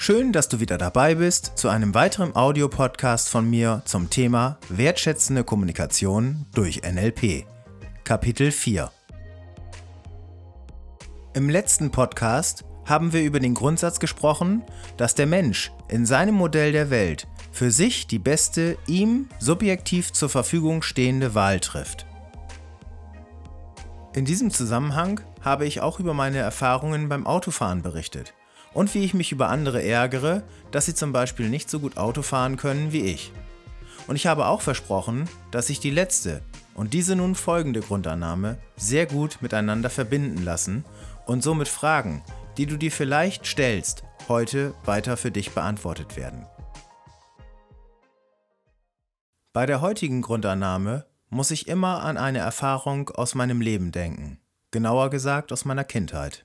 Schön, dass du wieder dabei bist zu einem weiteren Audiopodcast von mir zum Thema wertschätzende Kommunikation durch NLP. Kapitel 4. Im letzten Podcast haben wir über den Grundsatz gesprochen, dass der Mensch in seinem Modell der Welt für sich die beste, ihm subjektiv zur Verfügung stehende Wahl trifft. In diesem Zusammenhang habe ich auch über meine Erfahrungen beim Autofahren berichtet und wie ich mich über andere ärgere, dass sie zum Beispiel nicht so gut Auto fahren können wie ich. Und ich habe auch versprochen, dass sich die letzte und diese nun folgende Grundannahme sehr gut miteinander verbinden lassen und somit Fragen, die du dir vielleicht stellst, heute weiter für dich beantwortet werden. Bei der heutigen Grundannahme muss ich immer an eine Erfahrung aus meinem Leben denken, genauer gesagt aus meiner Kindheit.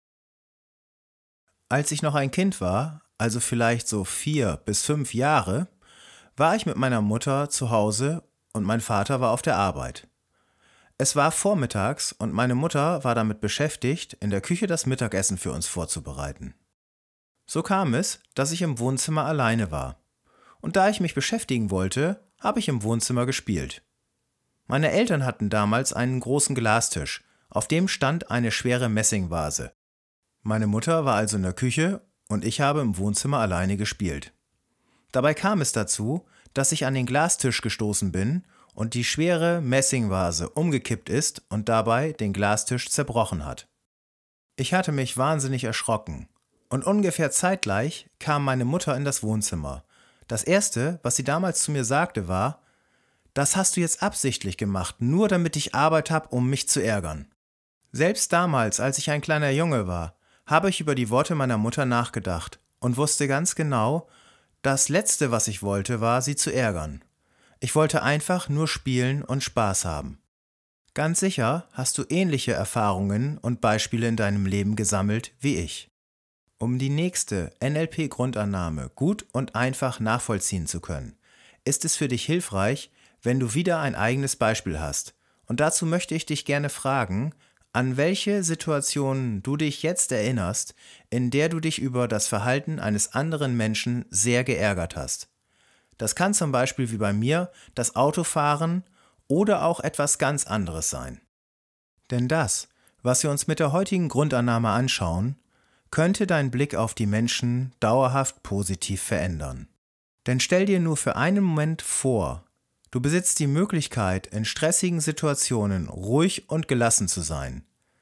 Als ich noch ein Kind war, also vielleicht so 4 bis 5 Jahre, war ich mit meiner Mutter zu Hause und mein Vater war auf der Arbeit. Es war vormittags und meine Mutter war damit beschäftigt, in der Küche das Mittagessen für uns vorzubereiten. So kam es, dass ich im Wohnzimmer alleine war. Und da ich mich beschäftigen wollte, habe ich im Wohnzimmer gespielt. Meine Eltern hatten damals einen großen Glastisch, auf dem stand eine schwere Messingvase. Meine Mutter war also in der Küche und ich habe im Wohnzimmer alleine gespielt. Dabei kam es dazu, dass ich an den Glastisch gestoßen bin und die schwere Messingvase umgekippt ist und dabei den Glastisch zerbrochen hat. Ich hatte mich wahnsinnig erschrocken und ungefähr zeitgleich kam meine Mutter in das Wohnzimmer. Das Erste, was sie damals zu mir sagte, war: „Das hast du jetzt absichtlich gemacht, nur damit ich Arbeit habe, um mich zu ärgern." Selbst damals, als ich ein kleiner Junge war, habe ich über die Worte meiner Mutter nachgedacht und wusste ganz genau, das Letzte, was ich wollte, war, sie zu ärgern. Ich wollte einfach nur spielen und Spaß haben. Ganz sicher hast du ähnliche Erfahrungen und Beispiele in deinem Leben gesammelt wie ich. Um die nächste NLP-Grundannahme gut und einfach nachvollziehen zu können, ist es für dich hilfreich, wenn du wieder ein eigenes Beispiel hast. Und dazu möchte ich dich gerne fragen, an welche Situationen du dich jetzt erinnerst, in der du dich über das Verhalten eines anderen Menschen sehr geärgert hast. Das kann zum Beispiel wie bei mir das Autofahren oder auch etwas ganz anderes sein. Denn das, was wir uns mit der heutigen Grundannahme anschauen, könnte deinen Blick auf die Menschen dauerhaft positiv verändern. Denn stell dir nur für einen Moment vor, du besitzt die Möglichkeit, in stressigen Situationen ruhig und gelassen zu sein.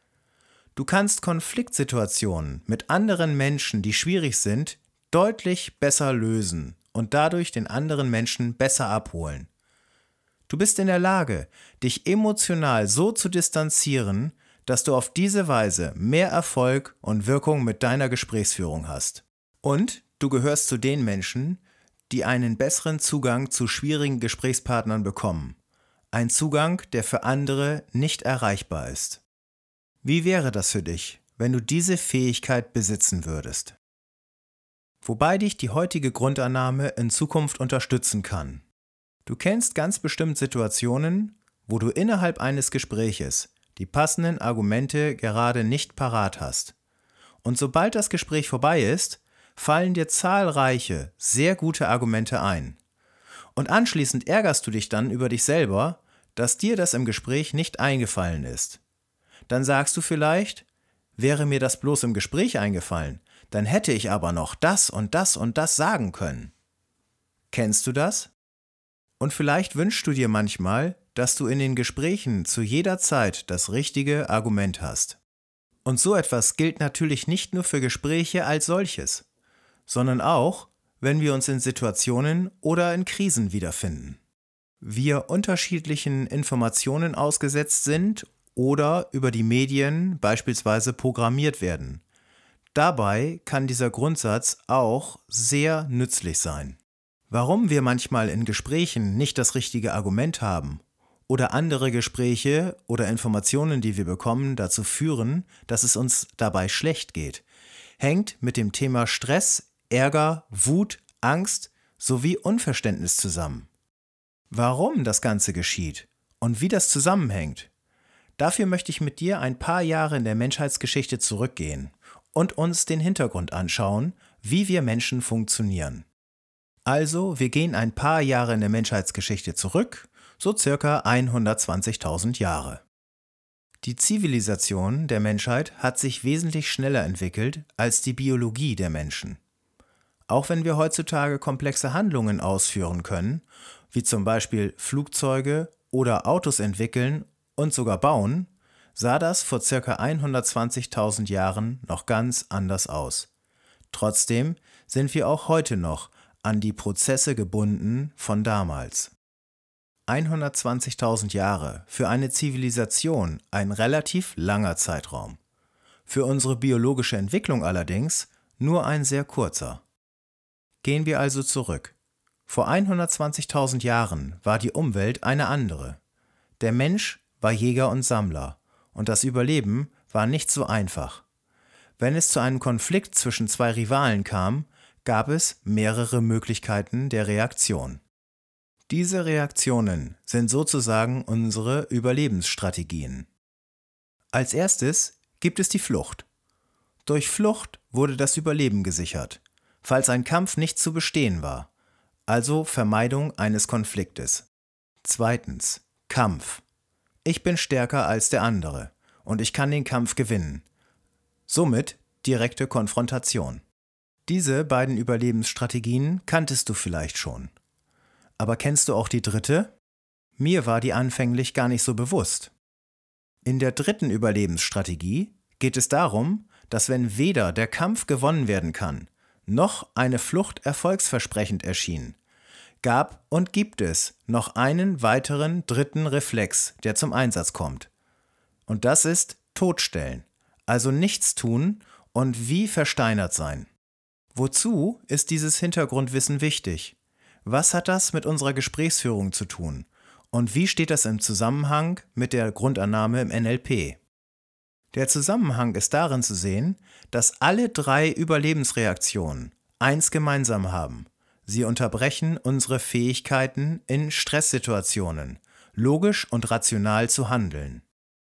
Du kannst Konfliktsituationen mit anderen Menschen, die schwierig sind, deutlich besser lösen und dadurch den anderen Menschen besser abholen. Du bist in der Lage, dich emotional so zu distanzieren, dass du auf diese Weise mehr Erfolg und Wirkung mit deiner Gesprächsführung hast. Und du gehörst zu den Menschen, die einen besseren Zugang zu schwierigen Gesprächspartnern bekommen. Ein Zugang, der für andere nicht erreichbar ist. Wie wäre das für dich, wenn du diese Fähigkeit besitzen würdest? Wobei dich die heutige Grundannahme in Zukunft unterstützen kann. Du kennst ganz bestimmt Situationen, wo du innerhalb eines Gespräches die passenden Argumente gerade nicht parat hast. Und sobald das Gespräch vorbei ist, fallen dir zahlreiche, sehr gute Argumente ein. Und anschließend ärgerst du dich dann über dich selber, dass dir das im Gespräch nicht eingefallen ist. Dann sagst du vielleicht: „Wäre mir das bloß im Gespräch eingefallen, dann hätte ich aber noch das und das und das sagen können." Kennst du das? Und vielleicht wünschst du dir manchmal, dass du in den Gesprächen zu jeder Zeit das richtige Argument hast. Und so etwas gilt natürlich nicht nur für Gespräche als solches, sondern auch, wenn wir uns in Situationen oder in Krisen wiederfinden. Wir unterschiedlichen Informationen ausgesetzt sind oder über die Medien beispielsweise programmiert werden. Dabei kann dieser Grundsatz auch sehr nützlich sein. Warum wir manchmal in Gesprächen nicht das richtige Argument haben oder andere Gespräche oder Informationen, die wir bekommen, dazu führen, dass es uns dabei schlecht geht, hängt mit dem Thema Stress, Ärger, Wut, Angst sowie Unverständnis zusammen. Warum das Ganze geschieht und wie das zusammenhängt, dafür möchte ich mit dir ein paar Jahre in der Menschheitsgeschichte zurückgehen und uns den Hintergrund anschauen, wie wir Menschen funktionieren. Also, wir gehen ein paar Jahre in der Menschheitsgeschichte zurück, so circa 120.000 Jahre. Die Zivilisation der Menschheit hat sich wesentlich schneller entwickelt als die Biologie der Menschen. Auch wenn wir heutzutage komplexe Handlungen ausführen können, wie zum Beispiel Flugzeuge oder Autos entwickeln und sogar bauen, sah das vor ca. 120.000 Jahren noch ganz anders aus. Trotzdem sind wir auch heute noch an die Prozesse gebunden von damals. 120.000 Jahre für eine Zivilisation ein relativ langer Zeitraum. Für unsere biologische Entwicklung allerdings nur ein sehr kurzer. Gehen wir also zurück. Vor 120.000 Jahren war die Umwelt eine andere. Der Mensch war Jäger und Sammler und das Überleben war nicht so einfach. Wenn es zu einem Konflikt zwischen zwei Rivalen kam, gab es mehrere Möglichkeiten der Reaktion. Diese Reaktionen sind sozusagen unsere Überlebensstrategien. Als erstes gibt es die Flucht. Durch Flucht wurde das Überleben gesichert, falls ein Kampf nicht zu bestehen war, also Vermeidung eines Konfliktes. Zweitens, Kampf. Ich bin stärker als der andere und ich kann den Kampf gewinnen. Somit direkte Konfrontation. Diese beiden Überlebensstrategien kanntest du vielleicht schon. Aber kennst du auch die dritte? Mir war die anfänglich gar nicht so bewusst. In der dritten Überlebensstrategie geht es darum, dass wenn weder der Kampf gewonnen werden kann, noch eine Flucht erfolgsversprechend erschien, gab und gibt es noch einen weiteren dritten Reflex, der zum Einsatz kommt. Und das ist Totstellen, also nichts tun und wie versteinert sein. Wozu ist dieses Hintergrundwissen wichtig? Was hat das mit unserer Gesprächsführung zu tun? Und wie steht das im Zusammenhang mit der Grundannahme im NLP? Der Zusammenhang ist darin zu sehen, dass alle drei Überlebensreaktionen eins gemeinsam haben. Sie unterbrechen unsere Fähigkeiten, in Stresssituationen logisch und rational zu handeln.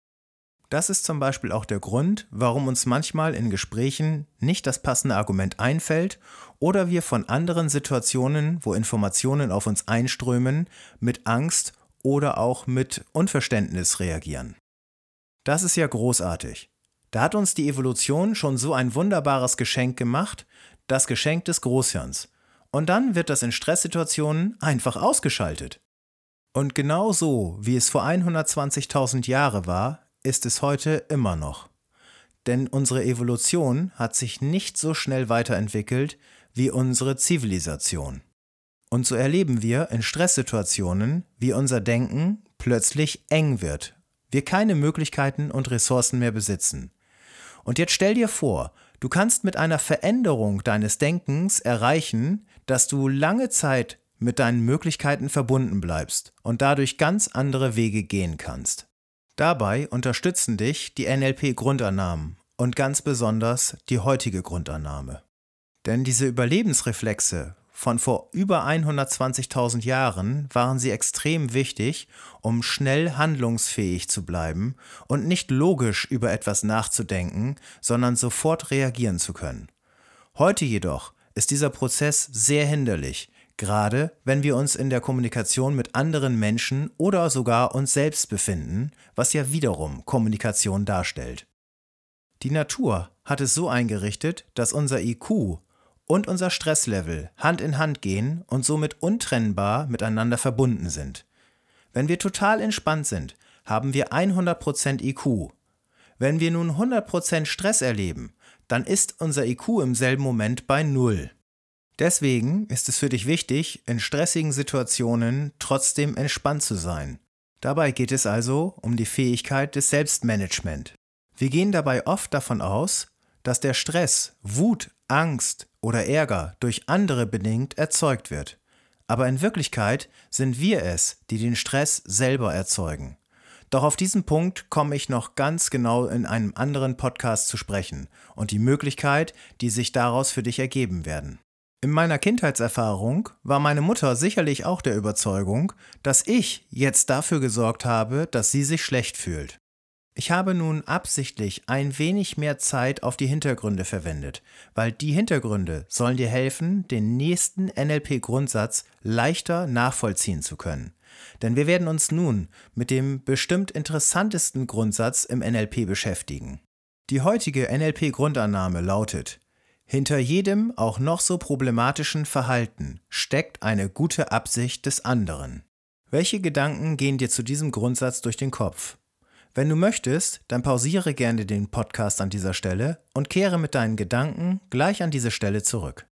Das ist zum Beispiel auch der Grund, warum uns manchmal in Gesprächen nicht das passende Argument einfällt oder wir von anderen Situationen, wo Informationen auf uns einströmen, mit Angst oder auch mit Unverständnis reagieren. Das ist ja großartig. Da hat uns die Evolution schon so ein wunderbares Geschenk gemacht, das Geschenk des Großhirns. Und dann wird das in Stresssituationen einfach ausgeschaltet. Und genau so, wie es vor 120.000 Jahren war, ist es heute immer noch. Denn unsere Evolution hat sich nicht so schnell weiterentwickelt wie unsere Zivilisation. Und so erleben wir in Stresssituationen, wie unser Denken plötzlich eng wird, wir keine Möglichkeiten und Ressourcen mehr besitzen. Und jetzt stell dir vor, du kannst mit einer Veränderung deines Denkens erreichen, dass du lange Zeit mit deinen Möglichkeiten verbunden bleibst und dadurch ganz andere Wege gehen kannst. Dabei unterstützen dich die NLP-Grundannahmen und ganz besonders die heutige Grundannahme. Denn diese Überlebensreflexe von vor über 120.000 Jahren waren sie extrem wichtig, um schnell handlungsfähig zu bleiben und nicht logisch über etwas nachzudenken, sondern sofort reagieren zu können. Heute jedoch ist dieser Prozess sehr hinderlich, gerade wenn wir uns in der Kommunikation mit anderen Menschen oder sogar uns selbst befinden, was ja wiederum Kommunikation darstellt. Die Natur hat es so eingerichtet, dass unser IQ und unser Stresslevel Hand in Hand gehen und somit untrennbar miteinander verbunden sind. Wenn wir total entspannt sind, haben wir 100% IQ. Wenn wir nun 100% Stress erleben, dann ist unser IQ im selben Moment bei 0. Deswegen ist es für dich wichtig, in stressigen Situationen trotzdem entspannt zu sein. Dabei geht es also um die Fähigkeit des Selbstmanagement. Wir gehen dabei oft davon aus, dass der Stress, Wut, Angst oder Ärger durch andere bedingt erzeugt wird. Aber in Wirklichkeit sind wir es, die den Stress selber erzeugen. Doch auf diesen Punkt komme ich noch ganz genau in einem anderen Podcast zu sprechen und die Möglichkeit, die sich daraus für dich ergeben werden. In meiner Kindheitserfahrung war meine Mutter sicherlich auch der Überzeugung, dass ich jetzt dafür gesorgt habe, dass sie sich schlecht fühlt. Ich habe nun absichtlich ein wenig mehr Zeit auf die Hintergründe verwendet, weil die Hintergründe sollen dir helfen, den nächsten NLP-Grundsatz leichter nachvollziehen zu können. Denn wir werden uns nun mit dem bestimmt interessantesten Grundsatz im NLP beschäftigen. Die heutige NLP-Grundannahme lautet: Hinter jedem auch noch so problematischen Verhalten steckt eine gute Absicht des anderen. Welche Gedanken gehen dir zu diesem Grundsatz durch den Kopf? Wenn du möchtest, dann pausiere gerne den Podcast an dieser Stelle und kehre mit deinen Gedanken gleich an diese Stelle zurück.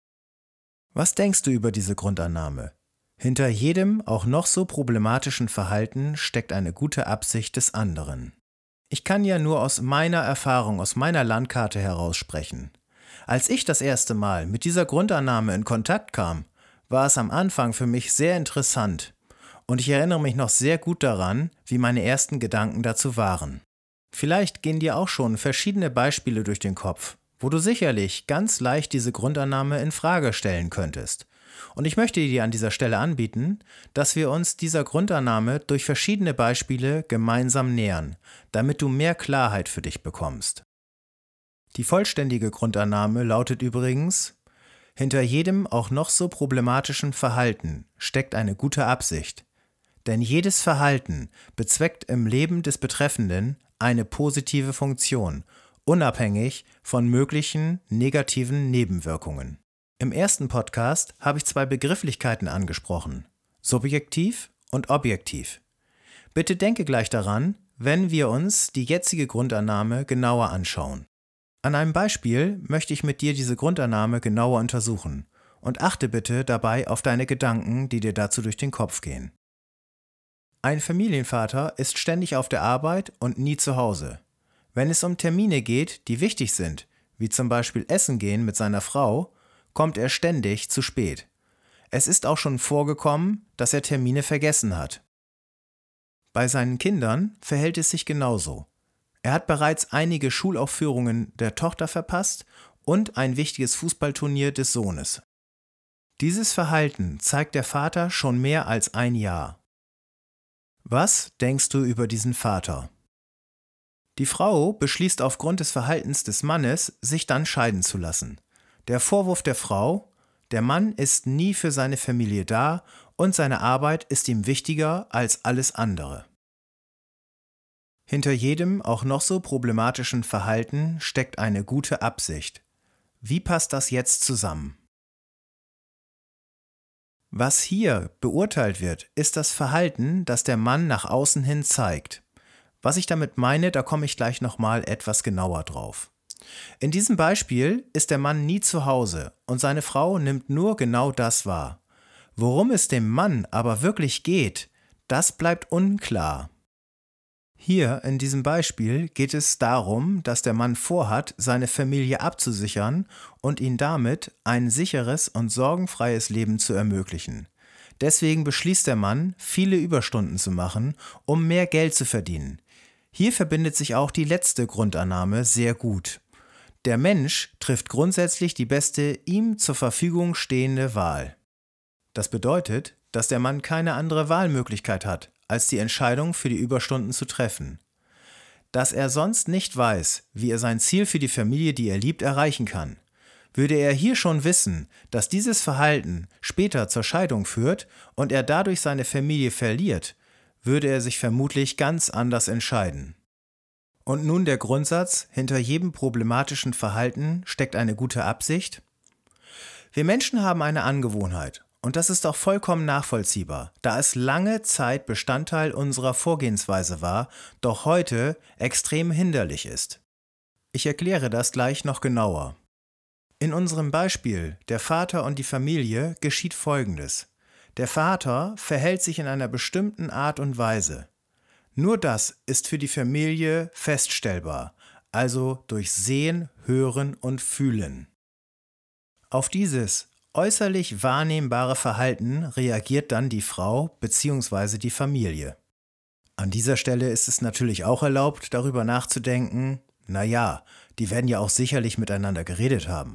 Was denkst du über diese Grundannahme? Hinter jedem auch noch so problematischen Verhalten steckt eine gute Absicht des anderen. Ich kann ja nur aus meiner Erfahrung, aus meiner Landkarte heraus sprechen. Als ich das erste Mal mit dieser Grundannahme in Kontakt kam, war es am Anfang für mich sehr interessant. Und ich erinnere mich noch sehr gut daran, wie meine ersten Gedanken dazu waren. Vielleicht gehen dir auch schon verschiedene Beispiele durch den Kopf, wo du sicherlich ganz leicht diese Grundannahme in Frage stellen könntest. Und ich möchte dir an dieser Stelle anbieten, dass wir uns dieser Grundannahme durch verschiedene Beispiele gemeinsam nähern, damit du mehr Klarheit für dich bekommst. Die vollständige Grundannahme lautet übrigens: Hinter jedem auch noch so problematischen Verhalten steckt eine gute Absicht. Denn jedes Verhalten bezweckt im Leben des Betreffenden eine positive Funktion, unabhängig von möglichen negativen Nebenwirkungen. Im ersten Podcast habe ich 2 Begrifflichkeiten angesprochen: subjektiv und objektiv. Bitte denke gleich daran, wenn wir uns die jetzige Grundannahme genauer anschauen. An einem Beispiel möchte ich mit dir diese Grundannahme genauer untersuchen und achte bitte dabei auf deine Gedanken, die dir dazu durch den Kopf gehen. Ein Familienvater ist ständig auf der Arbeit und nie zu Hause. Wenn es um Termine geht, die wichtig sind, wie zum Beispiel Essen gehen mit seiner Frau, kommt er ständig zu spät. Es ist auch schon vorgekommen, dass er Termine vergessen hat. Bei seinen Kindern verhält es sich genauso. Er hat bereits einige Schulaufführungen der Tochter verpasst und ein wichtiges Fußballturnier des Sohnes. Dieses Verhalten zeigt der Vater schon mehr als ein Jahr. Was denkst du über diesen Vater? Die Frau beschließt aufgrund des Verhaltens des Mannes, sich dann scheiden zu lassen. Der Vorwurf der Frau: Der Mann ist nie für seine Familie da und seine Arbeit ist ihm wichtiger als alles andere. Hinter jedem auch noch so problematischen Verhalten steckt eine gute Absicht. Wie passt das jetzt zusammen? Was hier beurteilt wird, ist das Verhalten, das der Mann nach außen hin zeigt. Was ich damit meine, da komme ich gleich nochmal etwas genauer drauf. In diesem Beispiel ist der Mann nie zu Hause und seine Frau nimmt nur genau das wahr. Worum es dem Mann aber wirklich geht, das bleibt unklar. Hier in diesem Beispiel geht es darum, dass der Mann vorhat, seine Familie abzusichern und ihnen damit ein sicheres und sorgenfreies Leben zu ermöglichen. Deswegen beschließt der Mann, viele Überstunden zu machen, um mehr Geld zu verdienen. Hier verbindet sich auch die letzte Grundannahme sehr gut. Der Mensch trifft grundsätzlich die beste ihm zur Verfügung stehende Wahl. Das bedeutet, dass der Mann keine andere Wahlmöglichkeit hat, als die Entscheidung für die Überstunden zu treffen. Dass er sonst nicht weiß, wie er sein Ziel für die Familie, die er liebt, erreichen kann. Würde er hier schon wissen, dass dieses Verhalten später zur Scheidung führt und er dadurch seine Familie verliert, würde er sich vermutlich ganz anders entscheiden. Und nun der Grundsatz: Hinter jedem problematischen Verhalten steckt eine gute Absicht. Wir Menschen haben eine Angewohnheit. Und das ist auch vollkommen nachvollziehbar, da es lange Zeit Bestandteil unserer Vorgehensweise war, doch heute extrem hinderlich ist. Ich erkläre das gleich noch genauer. In unserem Beispiel, der Vater und die Familie, geschieht Folgendes. Der Vater verhält sich in einer bestimmten Art und Weise. Nur das ist für die Familie feststellbar, also durch Sehen, Hören und Fühlen. Auf dieses äußerlich wahrnehmbare Verhalten reagiert dann die Frau bzw. die Familie. An dieser Stelle ist es natürlich auch erlaubt, darüber nachzudenken, naja, die werden ja auch sicherlich miteinander geredet haben.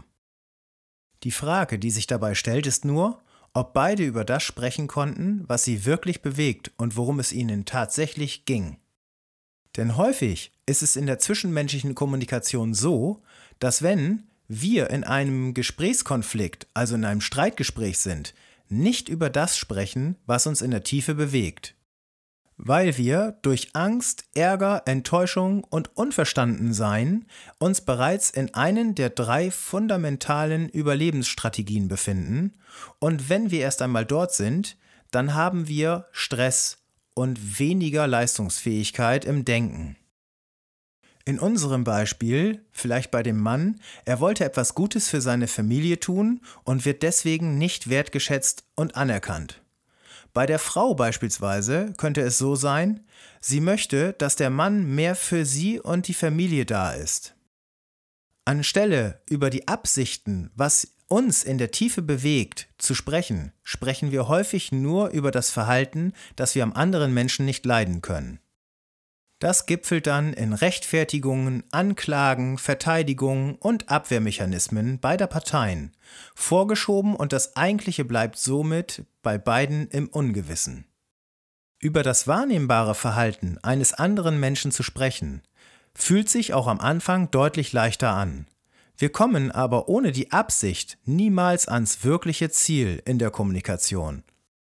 Die Frage, die sich dabei stellt, ist nur, ob beide über das sprechen konnten, was sie wirklich bewegt und worum es ihnen tatsächlich ging. Denn häufig ist es in der zwischenmenschlichen Kommunikation so, dass wenn wir in einem Gesprächskonflikt, also in einem Streitgespräch sind, nicht über das sprechen, was uns in der Tiefe bewegt. Weil wir durch Angst, Ärger, Enttäuschung und Unverstandensein uns bereits in einen der 3 fundamentalen Überlebensstrategien befinden und wenn wir erst einmal dort sind, dann haben wir Stress und weniger Leistungsfähigkeit im Denken. In unserem Beispiel, vielleicht bei dem Mann, er wollte etwas Gutes für seine Familie tun und wird deswegen nicht wertgeschätzt und anerkannt. Bei der Frau beispielsweise könnte es so sein, sie möchte, dass der Mann mehr für sie und die Familie da ist. Anstelle über die Absichten, was uns in der Tiefe bewegt, zu sprechen, sprechen wir häufig nur über das Verhalten, das wir am anderen Menschen nicht leiden können. Das gipfelt dann in Rechtfertigungen, Anklagen, Verteidigungen und Abwehrmechanismen beider Parteien, vorgeschoben und das Eigentliche bleibt somit bei beiden im Ungewissen. Über das wahrnehmbare Verhalten eines anderen Menschen zu sprechen, fühlt sich auch am Anfang deutlich leichter an. Wir kommen aber ohne die Absicht niemals ans wirkliche Ziel in der Kommunikation.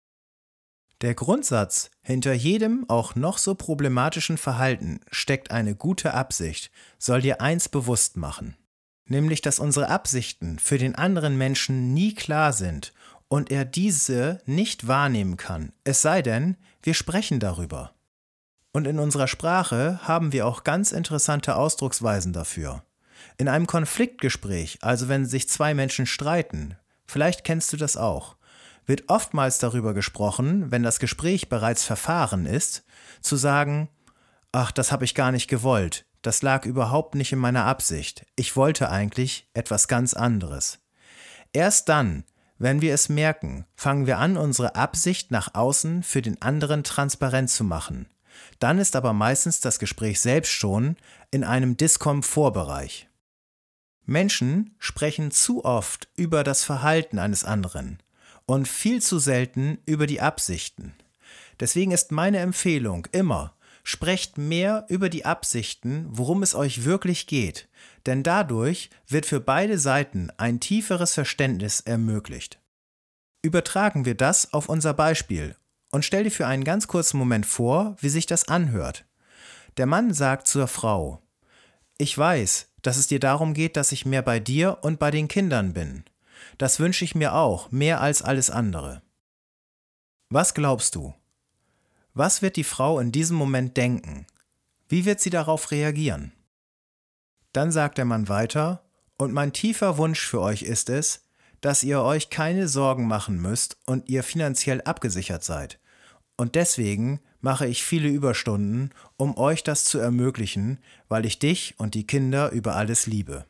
Der Grundsatz hinter jedem auch noch so problematischen Verhalten steckt eine gute Absicht, soll dir eins bewusst machen, nämlich dass unsere Absichten für den anderen Menschen nie klar sind und er diese nicht wahrnehmen kann, es sei denn, wir sprechen darüber. Und in unserer Sprache haben wir auch ganz interessante Ausdrucksweisen dafür. In einem Konfliktgespräch, also wenn sich 2 Menschen streiten, vielleicht kennst du das auch, wird oftmals darüber gesprochen, wenn das Gespräch bereits verfahren ist, zu sagen, ach, das habe ich gar nicht gewollt, das lag überhaupt nicht in meiner Absicht, ich wollte eigentlich etwas ganz anderes. Erst dann, wenn wir es merken, fangen wir an, unsere Absicht nach außen für den anderen transparent zu machen. Dann ist aber meistens das Gespräch selbst schon in einem Diskomfortbereich. Menschen sprechen zu oft über das Verhalten eines anderen und viel zu selten über die Absichten. Deswegen ist meine Empfehlung immer, sprecht mehr über die Absichten, worum es euch wirklich geht, denn dadurch wird für beide Seiten ein tieferes Verständnis ermöglicht. Übertragen wir das auf unser Beispiel und stell dir für einen ganz kurzen Moment vor, wie sich das anhört. Der Mann sagt zur Frau, ich weiß, dass es dir darum geht, dass ich mehr bei dir und bei den Kindern bin. Das wünsche ich mir auch, mehr als alles andere. Was glaubst du? Was wird die Frau in diesem Moment denken? Wie wird sie darauf reagieren? Dann sagt der Mann weiter, und mein tiefer Wunsch für euch ist es, dass ihr euch keine Sorgen machen müsst und ihr finanziell abgesichert seid. Und deswegen mache ich viele Überstunden, um euch das zu ermöglichen, weil ich dich und die Kinder über alles liebe.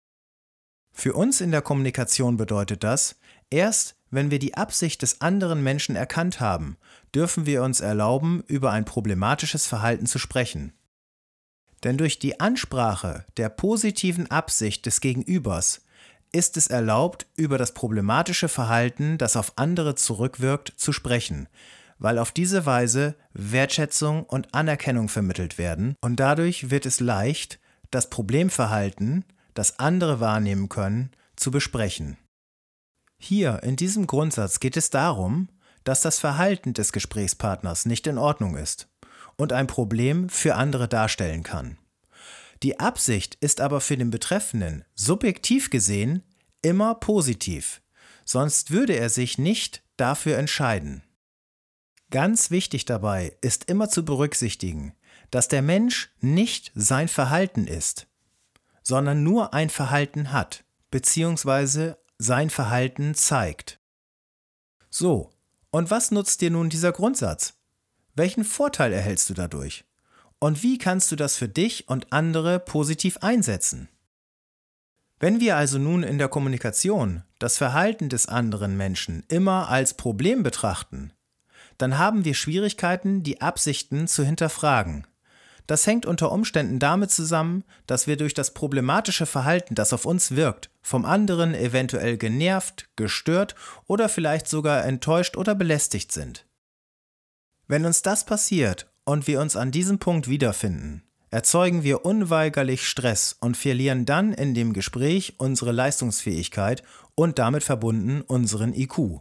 Für uns in der Kommunikation bedeutet das, erst wenn wir die Absicht des anderen Menschen erkannt haben, dürfen wir uns erlauben, über ein problematisches Verhalten zu sprechen. Denn durch die Ansprache der positiven Absicht des Gegenübers ist es erlaubt, über das problematische Verhalten, das auf andere zurückwirkt, zu sprechen, weil auf diese Weise Wertschätzung und Anerkennung vermittelt werden und dadurch wird es leicht, das Problemverhalten, das andere wahrnehmen können, zu besprechen. Hier in diesem Grundsatz geht es darum, dass das Verhalten des Gesprächspartners nicht in Ordnung ist und ein Problem für andere darstellen kann. Die Absicht ist aber für den Betreffenden subjektiv gesehen immer positiv, sonst würde er sich nicht dafür entscheiden. Ganz wichtig dabei ist immer zu berücksichtigen, dass der Mensch nicht sein Verhalten ist, sondern nur ein Verhalten hat, bzw. sein Verhalten zeigt. So, und was nutzt dir nun dieser Grundsatz? Welchen Vorteil erhältst du dadurch? Und wie kannst du das für dich und andere positiv einsetzen? Wenn wir also nun in der Kommunikation das Verhalten des anderen Menschen immer als Problem betrachten, dann haben wir Schwierigkeiten, die Absichten zu hinterfragen. Das hängt unter Umständen damit zusammen, dass wir durch das problematische Verhalten, das auf uns wirkt, vom anderen eventuell genervt, gestört oder vielleicht sogar enttäuscht oder belästigt sind. Wenn uns das passiert und wir uns an diesem Punkt wiederfinden, erzeugen wir unweigerlich Stress und verlieren dann in dem Gespräch unsere Leistungsfähigkeit und damit verbunden unseren IQ.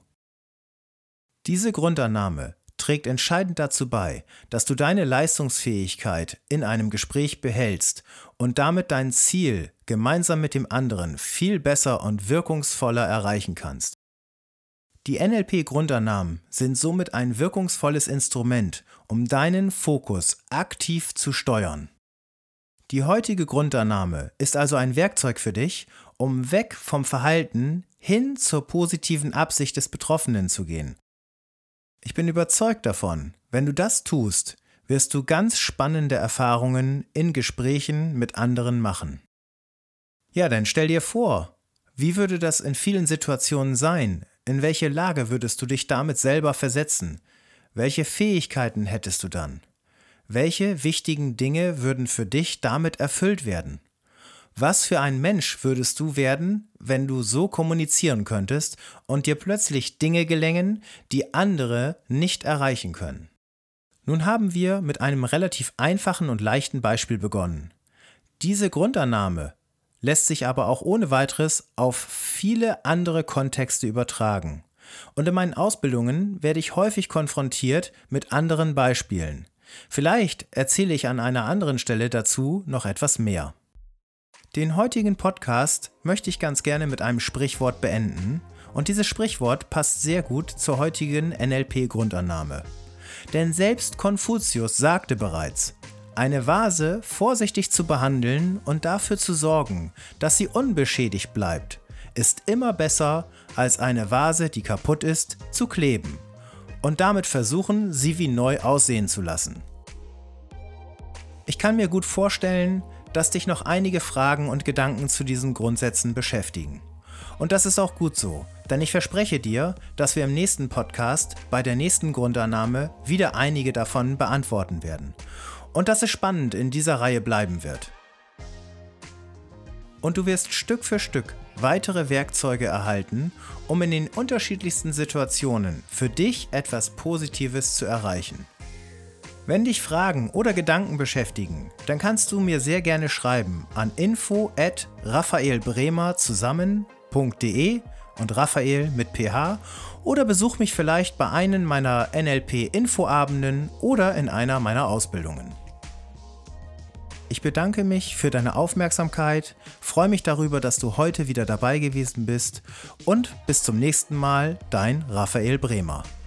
Diese Grundannahme trägt entscheidend dazu bei, dass du deine Leistungsfähigkeit in einem Gespräch behältst und damit dein Ziel gemeinsam mit dem anderen viel besser und wirkungsvoller erreichen kannst. Die NLP-Grundannahmen sind somit ein wirkungsvolles Instrument, um deinen Fokus aktiv zu steuern. Die heutige Grundannahme ist also ein Werkzeug für dich, um weg vom Verhalten hin zur positiven Absicht des Betroffenen zu gehen. Ich bin überzeugt davon, wenn du das tust, wirst du ganz spannende Erfahrungen in Gesprächen mit anderen machen. Ja, dann stell dir vor, wie würde das in vielen Situationen sein? In welche Lage würdest du dich damit selber versetzen? Welche Fähigkeiten hättest du dann? Welche wichtigen Dinge würden für dich damit erfüllt werden? Was für ein Mensch würdest du werden, wenn du so kommunizieren könntest und dir plötzlich Dinge gelängen, die andere nicht erreichen können? Nun haben wir mit einem relativ einfachen und leichten Beispiel begonnen. Diese Grundannahme lässt sich aber auch ohne weiteres auf viele andere Kontexte übertragen. Und in meinen Ausbildungen werde ich häufig konfrontiert mit anderen Beispielen. Vielleicht erzähle ich an einer anderen Stelle dazu noch etwas mehr. Den heutigen Podcast möchte ich ganz gerne mit einem Sprichwort beenden und dieses Sprichwort passt sehr gut zur heutigen NLP-Grundannahme. Denn selbst Konfuzius sagte bereits, eine Vase vorsichtig zu behandeln und dafür zu sorgen, dass sie unbeschädigt bleibt, ist immer besser, als eine Vase, die kaputt ist, zu kleben und damit versuchen, sie wie neu aussehen zu lassen. Ich kann mir gut vorstellen, dass dich noch einige Fragen und Gedanken zu diesen Grundsätzen beschäftigen. Und das ist auch gut so, denn ich verspreche dir, dass wir im nächsten Podcast bei der nächsten Grundannahme wieder einige davon beantworten werden. Und dass es spannend in dieser Reihe bleiben wird. Und du wirst Stück für Stück weitere Werkzeuge erhalten, um in den unterschiedlichsten Situationen für dich etwas Positives zu erreichen. Wenn dich Fragen oder Gedanken beschäftigen, dann kannst du mir sehr gerne schreiben an info@raphaelbremer zusammen.de und Raphael mit PH oder besuch mich vielleicht bei einem meiner NLP-Infoabenden oder in einer meiner Ausbildungen. Ich bedanke mich für deine Aufmerksamkeit, freue mich darüber, dass du heute wieder dabei gewesen bist und bis zum nächsten Mal, dein Raphael Bremer.